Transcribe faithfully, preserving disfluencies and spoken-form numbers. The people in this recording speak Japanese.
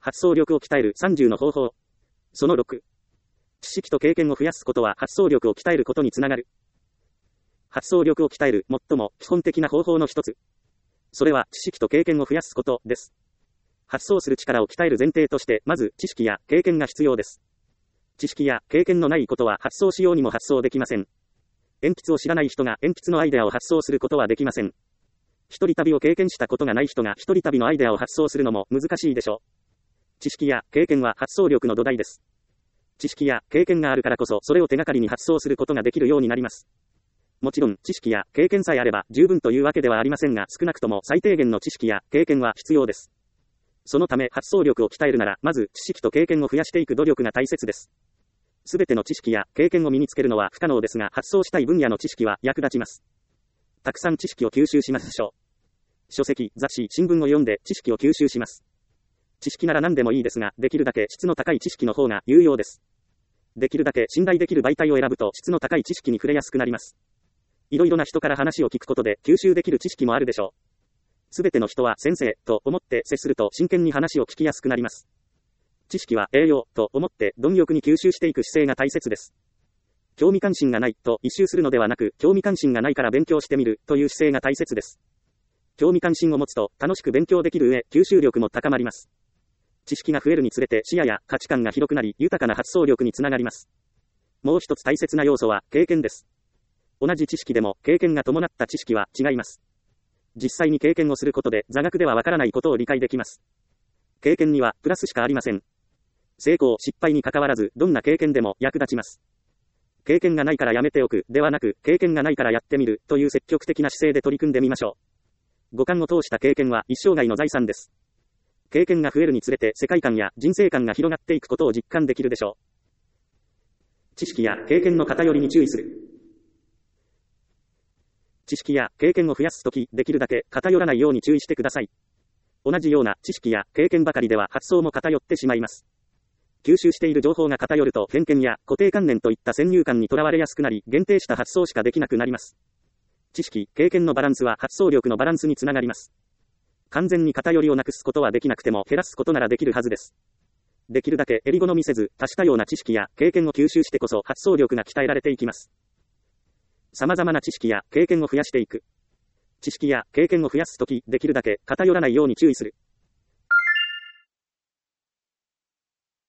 発想力を鍛えるさんじゅうの方法。そのろく。知識と経験を増やすことは発想力を鍛えることにつながる。発想力を鍛える最も基本的な方法の一つ。それは知識と経験を増やすことです。発想する力を鍛える前提として、まず知識や経験が必要です。知識や経験のないことは発想しようにも発想できません。鉛筆を知らない人が鉛筆のアイデアを発想することはできません。一人旅を経験したことがない人が一人旅のアイデアを発想するのも難しいでしょう。知識や経験は発想力の土台です。知識や経験があるからこそ、それを手がかりに発想することができるようになります。もちろん、知識や経験さえあれば十分というわけではありませんが、少なくとも最低限の知識や経験は必要です。そのため、発想力を鍛えるなら、まず知識と経験を増やしていく努力が大切です。すべての知識や経験を身につけるのは不可能ですが、発想したい分野の知識は役立ちます。たくさん知識を吸収しましょう。書籍、雑誌、新聞を読んで知識を吸収します。知識なら何でもいいですが、できるだけ質の高い知識の方が有用です。できるだけ信頼できる媒体を選ぶと質の高い知識に触れやすくなります。いろいろな人から話を聞くことで吸収できる知識もあるでしょう。すべての人は先生と思って接すると真剣に話を聞きやすくなります。知識は栄養と思って貪欲に吸収していく姿勢が大切です。興味関心がないと一周するのではなく、興味関心がないから勉強してみるという姿勢が大切です。興味関心を持つと楽しく勉強できる上、吸収力も高まります。知識が増えるにつれて視野や価値観が広くなり、豊かな発想力につながります。もう一つ大切な要素は経験です。同じ知識でも経験が伴った知識は違います。実際に経験をすることで座学ではわからないことを理解できます。経験にはプラスしかありません。成功、失敗に関わらずどんな経験でも役立ちます。経験がないからやめておくではなく、経験がないからやってみるという積極的な姿勢で取り組んでみましょう。五感を通した経験は一生涯の財産です。経験が増えるにつれて世界観や人生観が広がっていくことを実感できるでしょう。知識や経験の偏りに注意する。知識や経験を増やすとき、できるだけ偏らないように注意してください。同じような知識や経験ばかりでは発想も偏ってしまいます。吸収している情報が偏ると偏見や固定観念といった先入観にとらわれやすくなり、限定した発想しかできなくなります。知識、経験のバランスは発想力のバランスにつながります。完全に偏りをなくすことはできなくても減らすことならできるはずです。できるだけ襟好みせず、多種多様な知識や経験を吸収してこそ発想力が鍛えられていきます。様々な知識や経験を増やしていく。知識や経験を増やすとき、できるだけ偏らないように注意する。